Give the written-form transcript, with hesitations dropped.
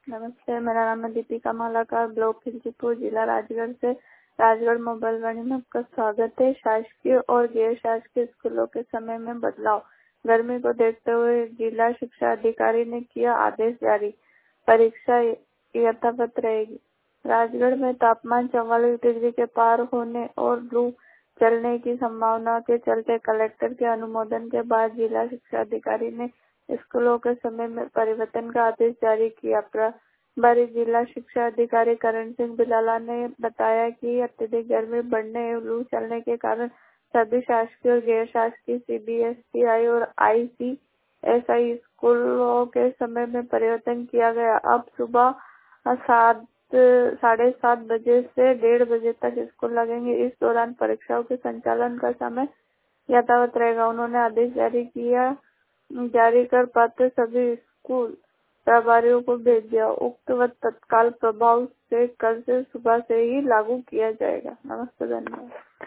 नमस्ते, मेरा नाम है दीपिका मालाकार, ब्लॉक खिलचीपुर, जिला राजगढ़ से। राजगढ़ मोबाइल वाणी में आपका स्वागत है। शासकीय और गैर शासकीय स्कूलों के समय में बदलाव। गर्मी को देखते हुए जिला शिक्षा अधिकारी ने किया आदेश जारी। परीक्षा यथावत रहेगी। राजगढ़ में तापमान 44 डिग्री के पार होने और लू चलने की संभावना के चलते कलेक्टर के अनुमोदन के बाद जिला शिक्षा अधिकारी ने स्कूलों के समय में परिवर्तन का आदेश जारी किया। प्रभारी जिला शिक्षा अधिकारी करण सिंह बिलाला ने बताया कि अत्यधिक गर्मी बढ़ने एवं लू चलने के कारण सभी शासकीय और गैर शासकीय CBSE और ICSI स्कूलों के समय में परिवर्तन किया गया। अब सुबह 7:30 बजे से 1:30 बजे तक स्कूल लगेंगे। इस दौरान परीक्षाओं के संचालन का समय यथावत रहेगा। उन्होंने आदेश जारी कर पत्र सभी स्कूल प्रभारियों को भेज दिया। उक्त तत्काल प्रभाव से कल से सुबह से ही लागू किया जाएगा। नमस्ते, धन्यवाद।